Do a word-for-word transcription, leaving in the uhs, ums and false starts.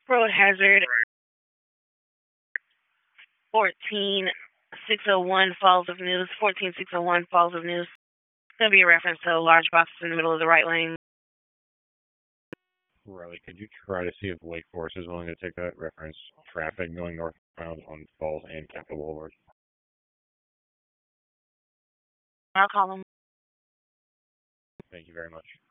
Road hazard fourteen six oh one Falls of News. fourteen six oh one Falls of News. It's going to be a reference to a large box in the middle of the right lane. Riley, could you try to see if Wake Forest is willing to take that reference? Traffic going northbound on Falls and Capitol Boulevard. I'll call them. Thank you very much.